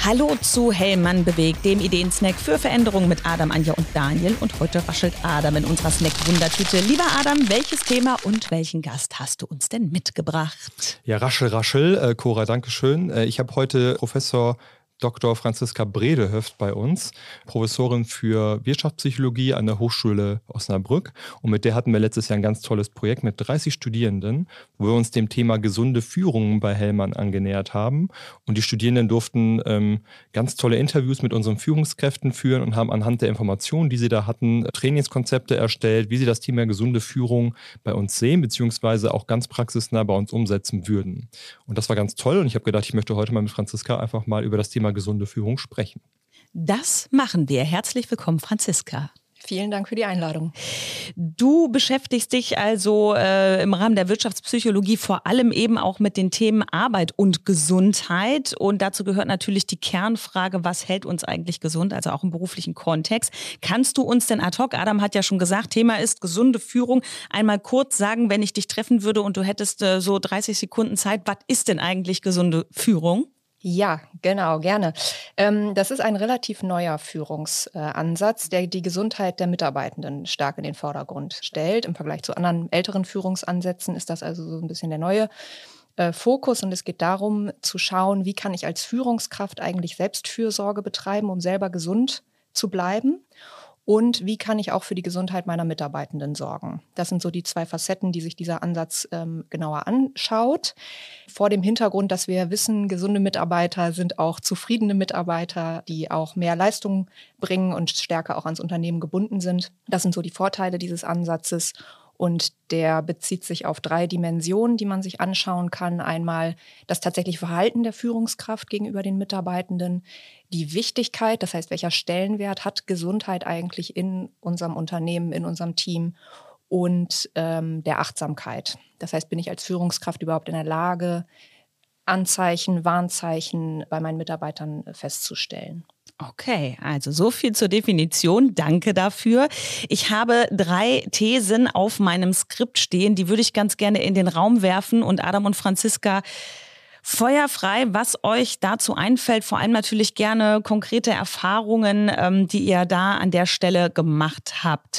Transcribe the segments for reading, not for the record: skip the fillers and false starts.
Hallo zu Hellmann bewegt, dem Ideensnack für Veränderungen mit Adam, Anja und Daniel. Und heute raschelt Adam in unserer Snack-Wundertüte. Lieber Adam, welches Thema und welchen Gast hast du uns denn mitgebracht? Ja, raschel, Cora, danke schön. Ich habe heute Professor Dr. Franziska Bredehöft bei uns, Professorin für Wirtschaftspsychologie an der Hochschule Osnabrück. Und mit der hatten wir letztes Jahr ein ganz tolles Projekt mit 30 Studierenden, wo wir uns dem Thema gesunde Führung bei Hellmann angenähert haben. Und die Studierenden durften ganz tolle Interviews mit unseren Führungskräften führen und haben anhand der Informationen, die sie da hatten, Trainingskonzepte erstellt, wie sie das Thema gesunde Führung bei uns sehen, beziehungsweise auch ganz praxisnah bei uns umsetzen würden. Und das war ganz toll. Und ich habe gedacht, ich möchte heute mal mit Franziska einfach mal über das Thema gesunde Führung sprechen. Das machen wir. Herzlich willkommen, Franziska. Vielen Dank für die Einladung. Du beschäftigst dich also im Rahmen der Wirtschaftspsychologie vor allem eben auch mit den Themen Arbeit und Gesundheit. Und dazu gehört natürlich die Kernfrage, was hält uns eigentlich gesund, also auch im beruflichen Kontext. Kannst du uns denn ad hoc, Adam hat ja schon gesagt, Thema ist gesunde Führung, einmal kurz sagen, wenn ich dich treffen würde und du hättest so 30 Sekunden Zeit, was ist denn eigentlich gesunde Führung? Ja, genau, gerne. Das ist ein relativ neuer Führungsansatz, der die Gesundheit der Mitarbeitenden stark in den Vordergrund stellt. Im Vergleich zu anderen älteren Führungsansätzen ist das also so ein bisschen der neue Fokus. Und es geht darum zu schauen, wie kann ich als Führungskraft eigentlich Selbstfürsorge betreiben, um selber gesund zu bleiben. Und wie kann ich auch für die Gesundheit meiner Mitarbeitenden sorgen? Das sind so die zwei Facetten, die sich dieser Ansatz genauer anschaut. Vor dem Hintergrund, dass wir wissen, gesunde Mitarbeiter sind auch zufriedene Mitarbeiter, die auch mehr Leistung bringen und stärker auch ans Unternehmen gebunden sind. Das sind so die Vorteile dieses Ansatzes. Und der bezieht sich auf 3 Dimensionen, die man sich anschauen kann. Einmal das tatsächliche Verhalten der Führungskraft gegenüber den Mitarbeitenden, die Wichtigkeit, das heißt, welcher Stellenwert hat Gesundheit eigentlich in unserem Unternehmen, in unserem Team und der Achtsamkeit. Das heißt, bin ich als Führungskraft überhaupt in der Lage, Anzeichen, Warnzeichen bei meinen Mitarbeitern festzustellen. Okay, also so viel zur Definition. Danke dafür. Ich habe 3 Thesen auf meinem Skript stehen, die würde ich ganz gerne in den Raum werfen. Und Adam und Franziska, feuerfrei, was euch dazu einfällt. Vor allem natürlich gerne konkrete Erfahrungen, die ihr da an der Stelle gemacht habt.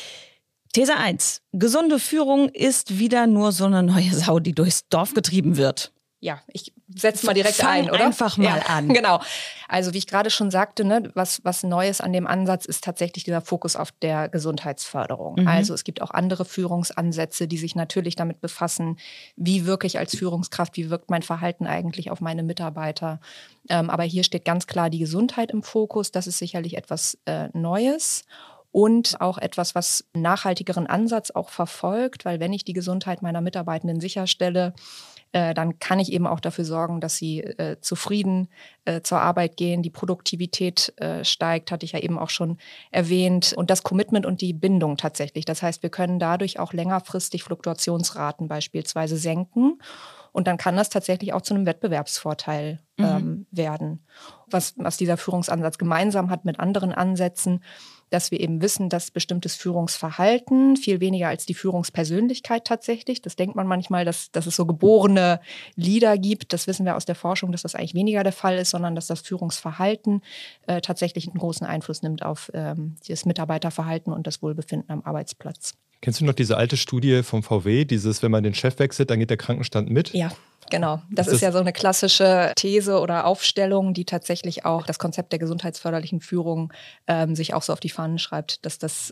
These 1. Gesunde Führung ist wieder nur so eine neue Sau, die durchs Dorf getrieben wird. Ja, ich setze mal direkt ein, oder? Einfach mal an. Genau. Also wie ich gerade schon sagte, ne, was Neues an dem Ansatz ist tatsächlich dieser Fokus auf der Gesundheitsförderung. Also es gibt auch andere Führungsansätze, die sich natürlich damit befassen, wie wirke ich als Führungskraft, wie wirkt mein Verhalten eigentlich auf meine Mitarbeiter. Aber hier steht ganz klar die Gesundheit im Fokus. Das ist sicherlich etwas Neues. Und auch etwas, was einen nachhaltigeren Ansatz auch verfolgt, weil wenn ich die Gesundheit meiner Mitarbeitenden sicherstelle, dann kann ich eben auch dafür sorgen, dass sie zufrieden zur Arbeit gehen, die Produktivität steigt, hatte ich ja eben auch schon erwähnt, und das Commitment und die Bindung tatsächlich. Das heißt, wir können dadurch auch längerfristig Fluktuationsraten beispielsweise senken. Und dann kann das tatsächlich auch zu einem Wettbewerbsvorteil werden. Was dieser Führungsansatz gemeinsam hat mit anderen Ansätzen, dass wir eben wissen, dass bestimmtes Führungsverhalten viel weniger als die Führungspersönlichkeit tatsächlich, das denkt man manchmal, dass es so geborene Leader gibt, das wissen wir aus der Forschung, dass das eigentlich weniger der Fall ist, sondern dass das Führungsverhalten tatsächlich einen großen Einfluss nimmt auf das Mitarbeiterverhalten und das Wohlbefinden am Arbeitsplatz. Kennst du noch diese alte Studie vom VW, wenn man den Chef wechselt, dann geht der Krankenstand mit? Ja. Genau, das ist ja so eine klassische These oder Aufstellung, die tatsächlich auch das Konzept der gesundheitsförderlichen Führung sich auch so auf die Fahnen schreibt, dass das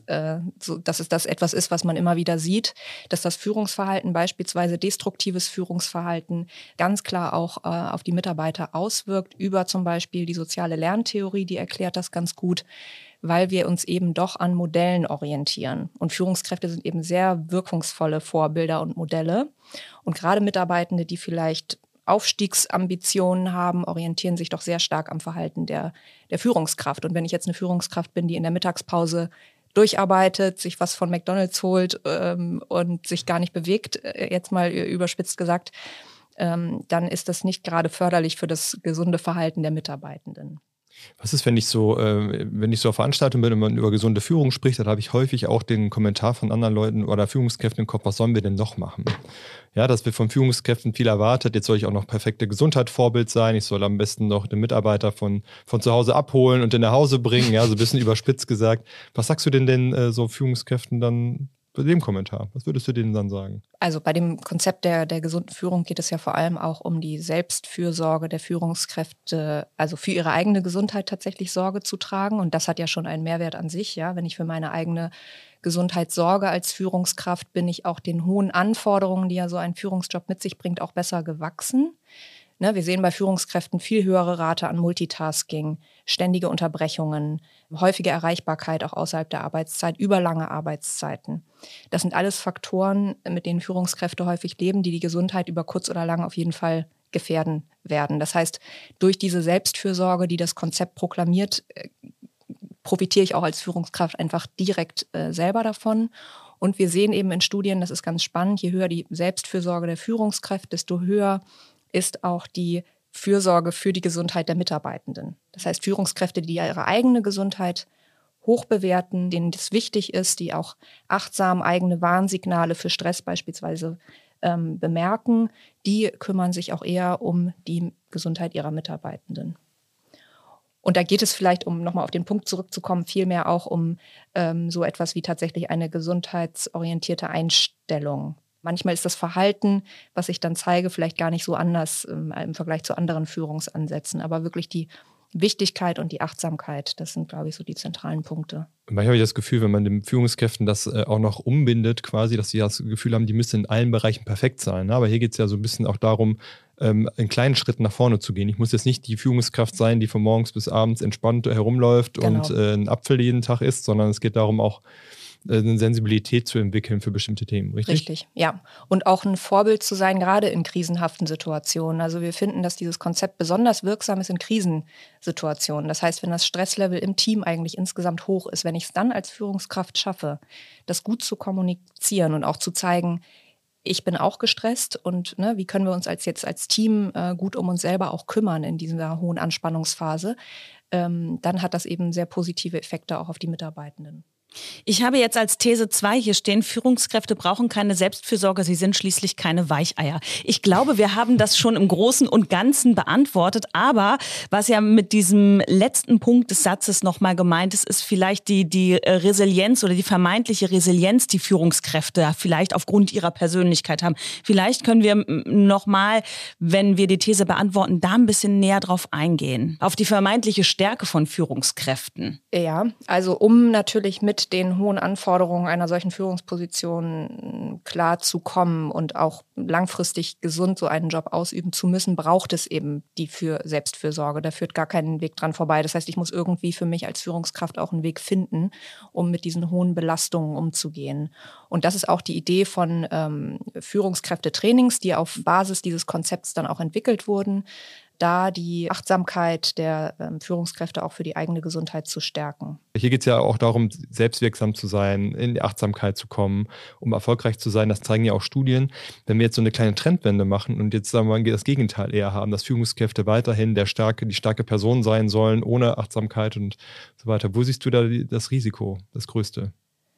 etwas ist, was man immer wieder sieht, dass das Führungsverhalten, beispielsweise destruktives Führungsverhalten, ganz klar auch auf die Mitarbeiter auswirkt, über zum Beispiel die soziale Lerntheorie, die erklärt das ganz gut, weil wir uns eben doch an Modellen orientieren. Und Führungskräfte sind eben sehr wirkungsvolle Vorbilder und Modelle. Und gerade Mitarbeitende, die vielleicht Aufstiegsambitionen haben, orientieren sich doch sehr stark am Verhalten der Führungskraft. Und wenn ich jetzt eine Führungskraft bin, die in der Mittagspause durcharbeitet, sich was von McDonald's holt und sich gar nicht bewegt, jetzt mal überspitzt gesagt, dann ist das nicht gerade förderlich für das gesunde Verhalten der Mitarbeitenden. Was ist, wenn ich so auf Veranstaltungen bin und man über gesunde Führung spricht, dann habe ich häufig auch den Kommentar von anderen Leuten oder Führungskräften im Kopf, was sollen wir denn noch machen? Ja, dass wir von Führungskräften viel erwartet. Jetzt soll ich auch noch perfekte Gesundheitsvorbild sein. Ich soll am besten noch den Mitarbeiter von zu Hause abholen und den nach Hause bringen. Ja, so ein bisschen überspitzt gesagt. Was sagst du denn so Führungskräften dann bei dem Kommentar? Was würdest du denen dann sagen? Also bei dem Konzept der gesunden Führung geht es ja vor allem auch um die Selbstfürsorge der Führungskräfte, also für ihre eigene Gesundheit tatsächlich Sorge zu tragen. Und das hat ja schon einen Mehrwert an sich. Ja, wenn ich für meine eigene Gesundheit sorge als Führungskraft, bin ich auch den hohen Anforderungen, die ja so ein Führungsjob mit sich bringt, auch besser gewachsen. Ne, wir sehen bei Führungskräften viel höhere Rate an Multitasking, ständige Unterbrechungen, häufige Erreichbarkeit auch außerhalb der Arbeitszeit, überlange Arbeitszeiten. Das sind alles Faktoren, mit denen Führungskräfte häufig leben, die die Gesundheit über kurz oder lang auf jeden Fall gefährden werden. Das heißt, durch diese Selbstfürsorge, die das Konzept proklamiert, profitiere ich auch als Führungskraft einfach direkt selber davon. Und wir sehen eben in Studien, das ist ganz spannend, je höher die Selbstfürsorge der Führungskräfte, desto höher ist auch die Fürsorge für die Gesundheit der Mitarbeitenden. Das heißt, Führungskräfte, die ihre eigene Gesundheit hoch bewerten, denen das wichtig ist, die auch achtsam eigene Warnsignale für Stress beispielsweise bemerken, die kümmern sich auch eher um die Gesundheit ihrer Mitarbeitenden. Und da geht es vielleicht, um nochmal auf den Punkt zurückzukommen, vielmehr auch um so etwas wie tatsächlich eine gesundheitsorientierte Einstellung. Manchmal ist das Verhalten, was ich dann zeige, vielleicht gar nicht so anders im Vergleich zu anderen Führungsansätzen. Aber wirklich die Wichtigkeit und die Achtsamkeit, das sind, glaube ich, so die zentralen Punkte. Manchmal habe ich das Gefühl, wenn man den Führungskräften das auch noch umbindet, quasi, dass sie das Gefühl haben, die müssen in allen Bereichen perfekt sein. Aber hier geht es ja so ein bisschen auch darum, in kleinen Schritten nach vorne zu gehen. Ich muss jetzt nicht die Führungskraft sein, die von morgens bis abends entspannt herumläuft und einen Apfel jeden Tag isst, sondern es geht darum, auch eine Sensibilität zu entwickeln für bestimmte Themen, richtig? Richtig, ja. Und auch ein Vorbild zu sein, gerade in krisenhaften Situationen. Also wir finden, dass dieses Konzept besonders wirksam ist in Krisensituationen. Das heißt, wenn das Stresslevel im Team eigentlich insgesamt hoch ist, wenn ich es dann als Führungskraft schaffe, das gut zu kommunizieren und auch zu zeigen, ich bin auch gestresst und wie können wir uns als Team gut um uns selber auch kümmern in dieser hohen Anspannungsphase, dann hat das eben sehr positive Effekte auch auf die Mitarbeitenden. Ich habe jetzt als These 2 hier stehen, Führungskräfte brauchen keine Selbstfürsorge, sie sind schließlich keine Weicheier. Ich glaube, wir haben das schon im Großen und Ganzen beantwortet, aber was ja mit diesem letzten Punkt des Satzes nochmal gemeint ist, ist vielleicht die Resilienz oder die vermeintliche Resilienz, die Führungskräfte vielleicht aufgrund ihrer Persönlichkeit haben. Vielleicht können wir nochmal, wenn wir die These beantworten, da ein bisschen näher drauf eingehen, auf die vermeintliche Stärke von Führungskräften. Ja, also um natürlich mit den hohen Anforderungen einer solchen Führungsposition klar zu kommen und auch langfristig gesund so einen Job ausüben zu müssen, braucht es eben die Selbstfürsorge. Da führt gar keinen Weg dran vorbei. Das heißt, ich muss irgendwie für mich als Führungskraft auch einen Weg finden, um mit diesen hohen Belastungen umzugehen. Und das ist auch die Idee von Führungskräftetrainings, die auf Basis dieses Konzepts dann auch entwickelt wurden, da die Achtsamkeit der Führungskräfte auch für die eigene Gesundheit zu stärken. Hier geht es ja auch darum, selbstwirksam zu sein, in die Achtsamkeit zu kommen, um erfolgreich zu sein. Das zeigen ja auch Studien. Wenn wir jetzt so eine kleine Trendwende machen und jetzt sagen wir mal, das Gegenteil eher haben, dass Führungskräfte weiterhin die starke Person sein sollen, ohne Achtsamkeit und so weiter. Wo siehst du da das Risiko, das größte?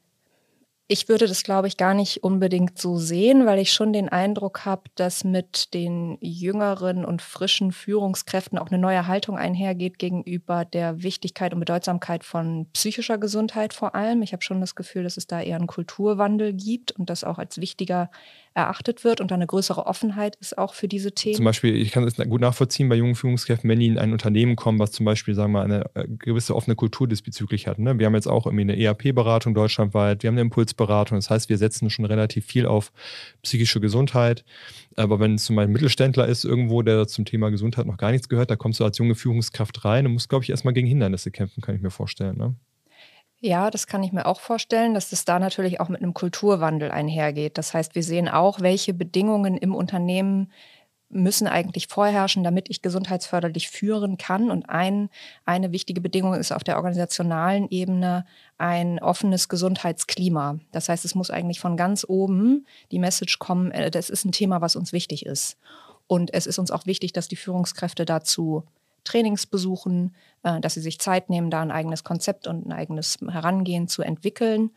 Ich würde das, glaube ich, gar nicht unbedingt so sehen, weil ich schon den Eindruck habe, dass mit den jüngeren und frischen Führungskräften auch eine neue Haltung einhergeht gegenüber der Wichtigkeit und Bedeutsamkeit von psychischer Gesundheit vor allem. Ich habe schon das Gefühl, dass es da eher einen Kulturwandel gibt und das auch als wichtiger erachtet wird und da eine größere Offenheit ist auch für diese Themen. Zum Beispiel, ich kann das gut nachvollziehen bei jungen Führungskräften, wenn die in ein Unternehmen kommen, was zum Beispiel, sagen wir mal, eine gewisse offene Kultur diesbezüglich hat. Ne? Wir haben jetzt auch irgendwie eine ERP-Beratung deutschlandweit, wir haben eine Impulsberatung, das heißt, wir setzen schon relativ viel auf psychische Gesundheit. Aber wenn es zum Beispiel ein Mittelständler ist irgendwo, der zum Thema Gesundheit noch gar nichts gehört, da kommst du als junge Führungskraft rein und musst, glaube ich, erstmal gegen Hindernisse kämpfen, kann ich mir vorstellen. Ne? Ja, das kann ich mir auch vorstellen, dass das da natürlich auch mit einem Kulturwandel einhergeht. Das heißt, wir sehen auch, welche Bedingungen im Unternehmen müssen eigentlich vorherrschen, damit ich gesundheitsförderlich führen kann. Und eine wichtige Bedingung ist auf der organisationalen Ebene ein offenes Gesundheitsklima. Das heißt, es muss eigentlich von ganz oben die Message kommen, das ist ein Thema, was uns wichtig ist. Und es ist uns auch wichtig, dass die Führungskräfte dazu Trainings besuchen, dass sie sich Zeit nehmen, da ein eigenes Konzept und ein eigenes Herangehen zu entwickeln.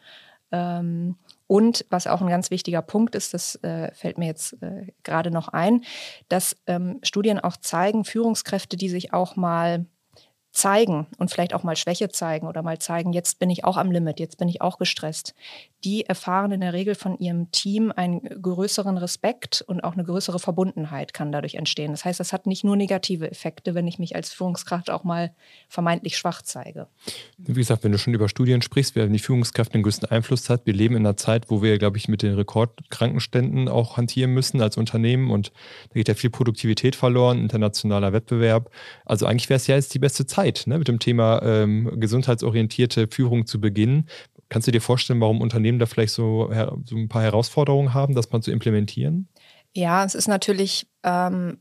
Und was auch ein ganz wichtiger Punkt ist, das fällt mir jetzt gerade noch ein, dass Studien auch zeigen, Führungskräfte, die sich auch mal zeigen und vielleicht auch mal Schwäche zeigen oder mal zeigen, jetzt bin ich auch am Limit, jetzt bin ich auch gestresst, die erfahren in der Regel von ihrem Team einen größeren Respekt und auch eine größere Verbundenheit kann dadurch entstehen. Das heißt, das hat nicht nur negative Effekte, wenn ich mich als Führungskraft auch mal vermeintlich schwach zeige. Wie gesagt, wenn du schon über Studien sprichst, wer die Führungskraft den größten Einfluss hat, wir leben in einer Zeit, wo wir, glaube ich, mit den Rekordkrankenständen auch hantieren müssen als Unternehmen und da geht ja viel Produktivität verloren, internationaler Wettbewerb. Also eigentlich wäre es ja jetzt die beste Zeit, ne, mit dem Thema gesundheitsorientierte Führung zu beginnen. Kannst du dir vorstellen, warum Unternehmen da vielleicht so ein paar Herausforderungen haben, das mal zu implementieren? Ja, es ist natürlich eine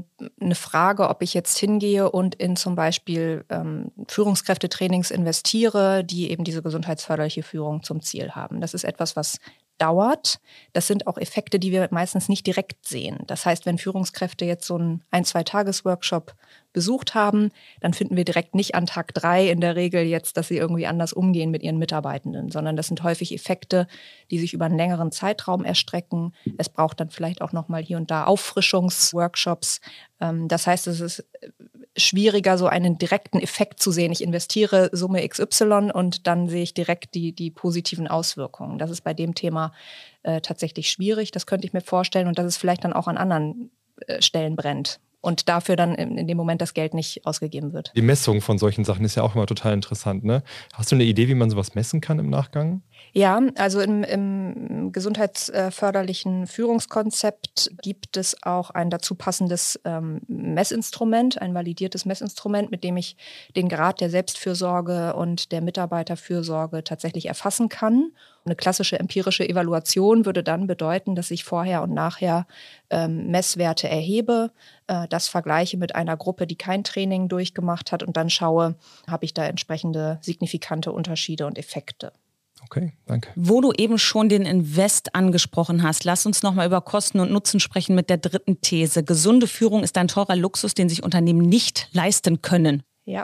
Frage, ob ich jetzt hingehe und in zum Beispiel Führungskräftetrainings investiere, die eben diese gesundheitsförderliche Führung zum Ziel haben. Das ist etwas, was dauert. Das sind auch Effekte, die wir meistens nicht direkt sehen. Das heißt, wenn Führungskräfte jetzt so einen 1-2-Tages-Workshop besucht haben, dann finden wir direkt nicht an Tag 3 in der Regel jetzt, dass sie irgendwie anders umgehen mit ihren Mitarbeitenden, sondern das sind häufig Effekte, die sich über einen längeren Zeitraum erstrecken. Es braucht dann vielleicht auch nochmal hier und da Auffrischungsworkshops. Das heißt, es ist schwieriger, so einen direkten Effekt zu sehen. Ich investiere Summe XY und dann sehe ich direkt die positiven Auswirkungen. Das ist bei dem Thema tatsächlich schwierig. Das könnte ich mir vorstellen und dass es vielleicht dann auch an anderen Stellen brennt. Und dafür dann in dem Moment das Geld nicht ausgegeben wird. Die Messung von solchen Sachen ist ja auch immer total interessant, ne? Hast du eine Idee, wie man sowas messen kann im Nachgang? Ja, also im gesundheitsförderlichen Führungskonzept gibt es auch ein dazu passendes Messinstrument, ein validiertes Messinstrument, mit dem ich den Grad der Selbstfürsorge und der Mitarbeiterfürsorge tatsächlich erfassen kann. Eine klassische empirische Evaluation würde dann bedeuten, dass ich vorher und nachher Messwerte erhebe, das vergleiche mit einer Gruppe, die kein Training durchgemacht hat und dann schaue, habe ich da entsprechende signifikante Unterschiede und Effekte. Okay, danke. Wo du eben schon den Invest angesprochen hast, lass uns nochmal über Kosten und Nutzen sprechen mit der dritten These. Gesunde Führung ist ein teurer Luxus, den sich Unternehmen nicht leisten können. Ja.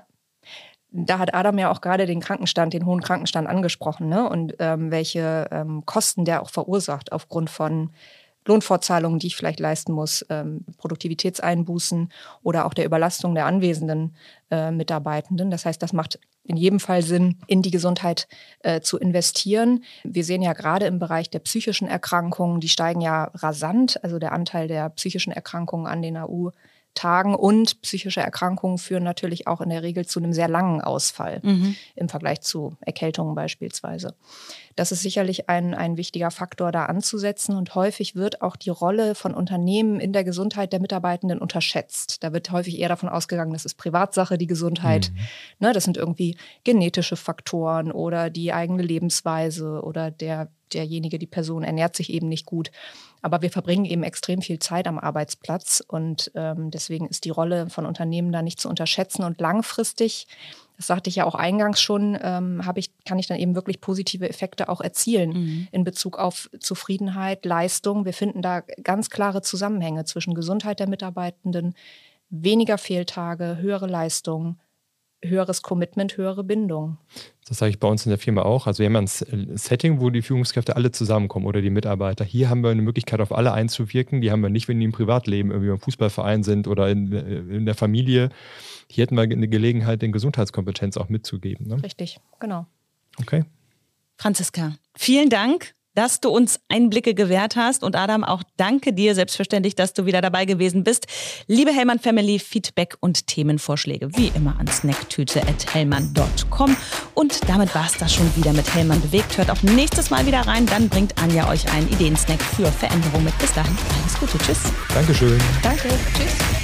Da hat Adam ja auch gerade den hohen Krankenstand angesprochen, ne? Und welche Kosten der auch verursacht aufgrund von Lohnfortzahlungen, die ich vielleicht leisten muss, Produktivitätseinbußen oder auch der Überlastung der anwesenden Mitarbeitenden. Das heißt, das macht in jedem Fall Sinn, in die Gesundheit zu investieren. Wir sehen ja gerade im Bereich der psychischen Erkrankungen, die steigen ja rasant. Also der Anteil der psychischen Erkrankungen an den AU-Tagen und psychische Erkrankungen führen natürlich auch in der Regel zu einem sehr langen Ausfall im Vergleich zu Erkältungen beispielsweise. Das ist sicherlich ein wichtiger Faktor, da anzusetzen. Und häufig wird auch die Rolle von Unternehmen in der Gesundheit der Mitarbeitenden unterschätzt. Da wird häufig eher davon ausgegangen, das ist Privatsache, die Gesundheit. Ne, das sind irgendwie genetische Faktoren oder die eigene Lebensweise oder derjenige, die Person ernährt sich eben nicht gut. Aber wir verbringen eben extrem viel Zeit am Arbeitsplatz und deswegen ist die Rolle von Unternehmen da nicht zu unterschätzen. Und langfristig, das sagte ich ja auch eingangs schon, kann ich dann eben wirklich positive Effekte auch erzielen in Bezug auf Zufriedenheit, Leistung. Wir finden da ganz klare Zusammenhänge zwischen Gesundheit der Mitarbeitenden, weniger Fehltage, höhere Leistung, höheres Commitment, höhere Bindung. Das sage ich bei uns in der Firma auch. Also wir haben ein Setting, wo die Führungskräfte alle zusammenkommen oder die Mitarbeiter. Hier haben wir eine Möglichkeit, auf alle einzuwirken. Die haben wir nicht, wenn die im Privatleben irgendwie im Fußballverein sind oder in der Familie. Hier hätten wir eine Gelegenheit, den Gesundheitskompetenz auch mitzugeben. Ne? Richtig, genau. Okay. Franziska, vielen Dank, dass du uns Einblicke gewährt hast. Und Adam, auch danke dir selbstverständlich, dass du wieder dabei gewesen bist. Liebe Hellmann Family, Feedback und Themenvorschläge wie immer an snacktüte@hellmann.com. Und damit war es das schon wieder mit Hellmann bewegt. Hört auch nächstes Mal wieder rein, dann bringt Anja euch einen Ideensnack für Veränderung mit. Bis dahin, alles Gute, tschüss. Dankeschön. Danke, tschüss.